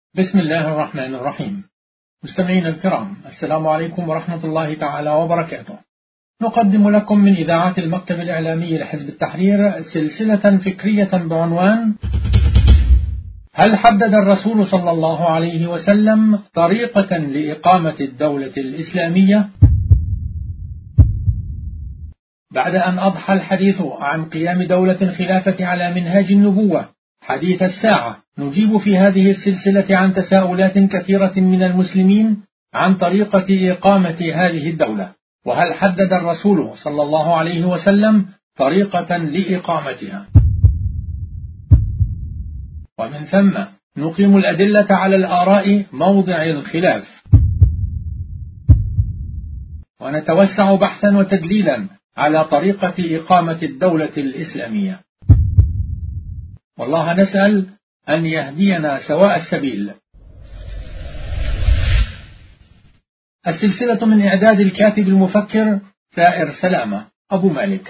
بسم الله الرحمن الرحيم. مستمعينا الكرام، السلام عليكم ورحمة الله تعالى وبركاته. نقدم لكم من إذاعة المكتب الإعلامي لحزب التحرير سلسلة فكرية بعنوان: هل حدد الرسول صلى الله عليه وسلم طريقة لإقامة الدولة الإسلامية؟ بعد أن أضحى الحديث عن قيام دولة الخلافة على منهاج النبوة حديث الساعة، نجيب في هذه السلسلة عن تساؤلات كثيرة من المسلمين عن طريقة إقامة هذه الدولة، وهل حدد الرسول صلى الله عليه وسلم طريقة لإقامتها؟ ومن ثم نقيم الأدلة على الآراء موضع الخلاف، ونتوسع بحثا وتدليلا على طريقة إقامة الدولة الإسلامية. والله نسأل أن يهدينا سواء السبيل. السلسلة من إعداد الكاتب المفكر ثائر سلامة أبو مالك.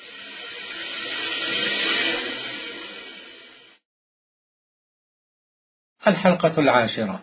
الحلقة 10: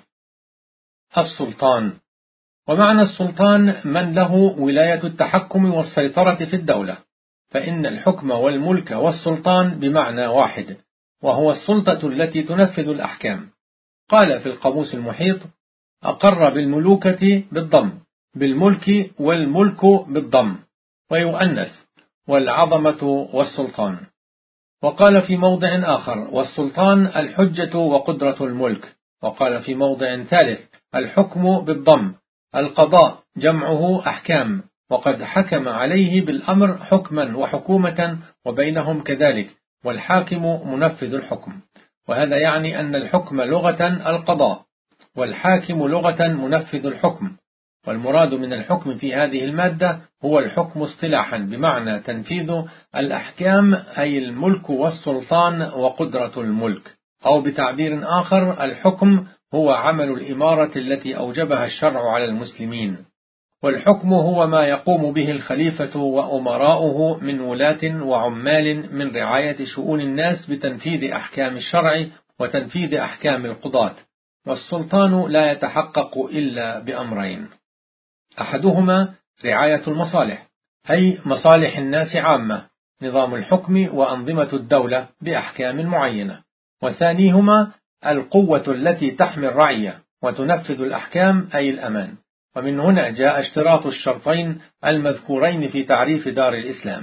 السلطان. ومعنى السلطان من له ولاية التحكم والسيطرة في الدولة، فإن الحكم والملك والسلطان بمعنى واحد، وهو السلطة التي تنفذ الأحكام. قال في القاموس المحيط: أقر بالملوكة بالضم، بالملك والملك بالضم، ويؤنث والعظمة والسلطان. وقال في موضع آخر: والسلطان الحجة وقدرة الملك. وقال في موضع ثالث: الحكم بالضم، القضاء جمعه أحكام، وقد حكم عليه بالأمر حكما وحكومة وبينهم كذلك، والحاكم منفذ الحكم. وهذا يعني أن الحكم لغة القضاء، والحاكم لغة منفذ الحكم. والمراد من الحكم في هذه المادة هو الحكم اصطلاحا بمعنى تنفيذ الأحكام، أي الملك والسلطان وقدرة الملك. أو بتعبير آخر: الحكم هو عمل الإمارة التي أوجبها الشرع على المسلمين. والحكم هو ما يقوم به الخليفة وأمراؤه من ولاة وعمال من رعاية شؤون الناس بتنفيذ أحكام الشرع وتنفيذ أحكام القضاة. والسلطان لا يتحقق إلا بأمرين: أحدهما رعاية المصالح، أي مصالح الناس عامة، نظام الحكم وأنظمة الدولة بأحكام معينة. وثانيهما القوة التي تحمي الرعية وتنفذ الأحكام، أي الأمان. ومن هنا جاء اشتراط الشرطين المذكورين في تعريف دار الإسلام.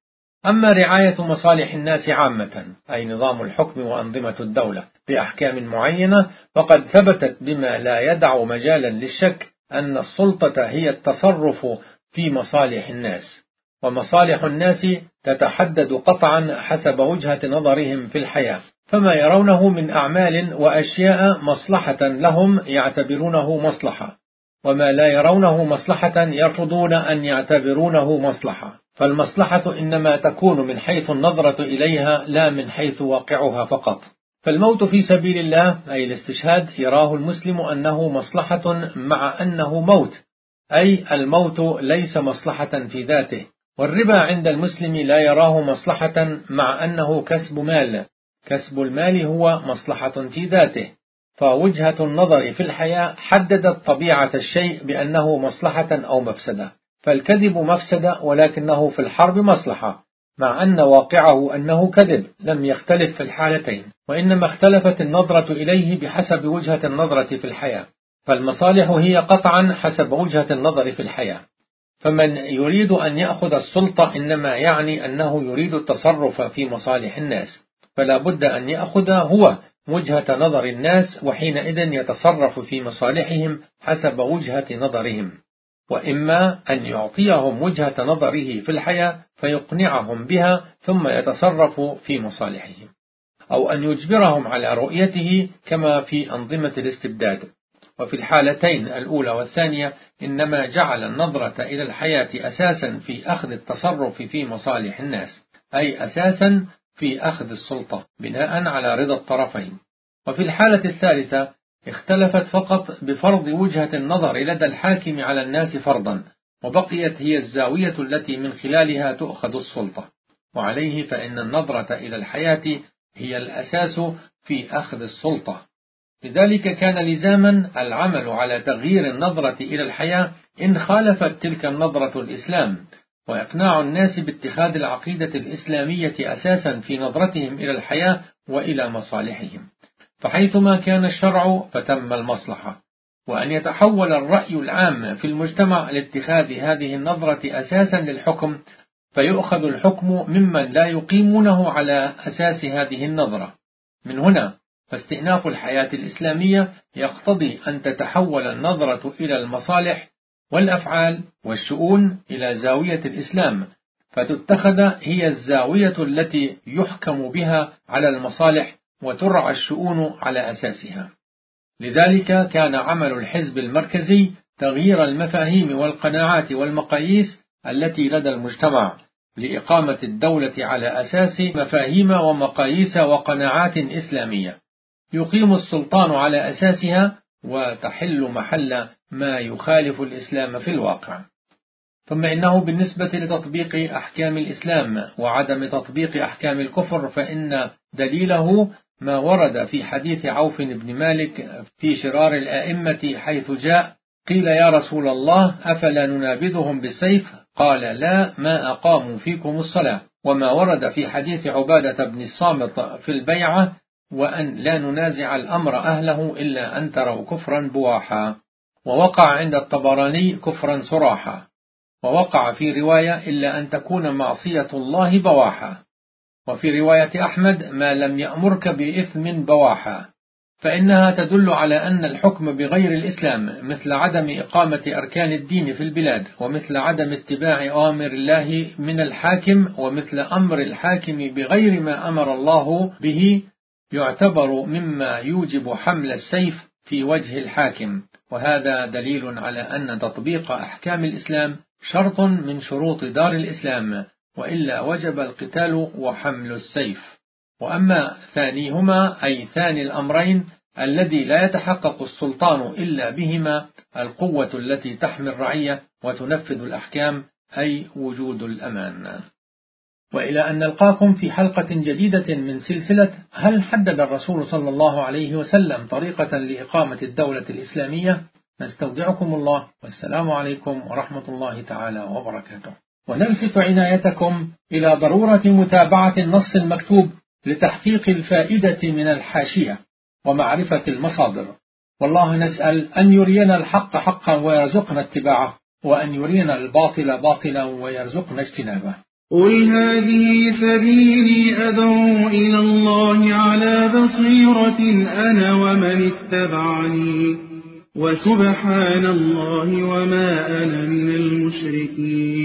أما رعاية مصالح الناس عامة، أي نظام الحكم وأنظمة الدولة بأحكام معينة، فقد ثبتت بما لا يدع مجالا للشك أن السلطة هي التصرف في مصالح الناس. ومصالح الناس تتحدد قطعا حسب وجهة نظرهم في الحياة، فما يرونه من أعمال وأشياء مصلحة لهم يعتبرونه مصلحة، وما لا يرونه مصلحة يرفضون أن يعتبرونه مصلحة. فالمصلحة إنما تكون من حيث النظرة إليها لا من حيث واقعها فقط. فالموت في سبيل الله، أي الاستشهاد، يراه المسلم أنه مصلحة مع أنه موت، أي الموت ليس مصلحة في ذاته. والربا عند المسلم لا يراه مصلحة مع أنه كسب مال، كسب المال هو مصلحة في ذاته. فوجهة النظر في الحياة حددت طبيعة الشيء بأنه مصلحة أو مفسدة. فالكذب مفسدة، ولكنه في الحرب مصلحة، مع أن واقعه أنه كذب لم يختلف في الحالتين، وإنما اختلفت النظرة إليه بحسب وجهة النظرة في الحياة. فالمصالح هي قطعا حسب وجهة النظر في الحياة. فمن يريد أن يأخذ السلطة إنما يعني أنه يريد التصرف في مصالح الناس، فلا بد أن يأخذ هو وجهة نظر الناس، وحينئذ يتصرف في مصالحهم حسب وجهة نظرهم. وإما أن يعطيهم وجهة نظره في الحياة فيقنعهم بها ثم يتصرف في مصالحهم، أو أن يجبرهم على رؤيته كما في أنظمة الاستبداد. وفي الحالتين الأولى والثانية إنما جعل النظرة إلى الحياة أساسا في أخذ التصرف في مصالح الناس، أي أساسا في أخذ السلطة بناء على رضا الطرفين. وفي الحالة الثالثة اختلفت فقط بفرض وجهة النظر لدى الحاكم على الناس فرضا، وبقيت هي الزاوية التي من خلالها تؤخذ السلطة. وعليه فإن النظرة إلى الحياة هي الأساس في أخذ السلطة. لذلك كان لزاما العمل على تغيير النظرة إلى الحياة إن خالفت تلك النظرة الإسلام، وإقناع الناس باتخاذ العقيدة الإسلامية أساسا في نظرتهم إلى الحياة وإلى مصالحهم، فحيثما كان الشرع فتم المصلحة، وأن يتحول الرأي العام في المجتمع لاتخاذ هذه النظرة أساسا للحكم، فيؤخذ الحكم ممن لا يقيمونه على أساس هذه النظرة. من هنا فاستئناف الحياة الإسلامية يقتضي أن تتحول النظرة إلى المصالح والأفعال والشؤون إلى زاوية الإسلام، فتتخذ هي الزاوية التي يحكم بها على المصالح وترعى الشؤون على أساسها. لذلك كان عمل الحزب المركزي تغيير المفاهيم والقناعات والمقاييس التي لدى المجتمع لإقامة الدولة على أساس مفاهيم ومقاييس وقناعات إسلامية يقيم السلطان على أساسها وتحل محل ما يخالف الإسلام في الواقع. ثم إنه بالنسبة لتطبيق أحكام الإسلام وعدم تطبيق أحكام الكفر فإن دليله ما ورد في حديث عوف بن مالك في شرار الآئمة حيث جاء: قيل يا رسول الله أفلا ننابذهم بالسيف؟ قال لا، ما أقاموا فيكم الصلاة. وما ورد في حديث عبادة بن الصامت في البيعة: وأن لا ننازع الأمر أهله إلا أن تروا كفرا بواحا. ووقع عند الطبراني كفرا صراحا، ووقع في رواية إلا أن تكون معصية الله بواحا، وفي رواية أحمد ما لم يأمرك بإثم بواحا، فإنها تدل على أن الحكم بغير الإسلام مثل عدم إقامة أركان الدين في البلاد، ومثل عدم اتباع أوامر الله من الحاكم، ومثل أمر الحاكم بغير ما أمر الله به، يعتبر مما يوجب حمل السيف في وجه الحاكم. وهذا دليل على أن تطبيق أحكام الإسلام شرط من شروط دار الإسلام، وإلا وجب القتال وحمل السيف. وأما ثانيهما أي ثاني الأمرين الذي لا يتحقق السلطان إلا بهما، القوة التي تحمي الرعية وتنفذ الأحكام، أي وجود الأمان. وإلى أن نلقاكم في حلقة جديدة من سلسلة هل حدد الرسول صلى الله عليه وسلم طريقة لإقامة الدولة الإسلامية، نستودعكم الله، والسلام عليكم ورحمة الله تعالى وبركاته. ونلفت عنايتكم إلى ضرورة متابعة النص المكتوب لتحقيق الفائدة من الحاشية ومعرفة المصادر، والله نسأل أن يرينا الحق حقا ويرزقنا اتباعه، وأن يرينا الباطل باطلا ويرزقنا اجتنابه. قل هذه سبيلي أدعو إلى الله على بصيرة أنا ومن اتبعني، وسبحان الله وما أنا من المشركين.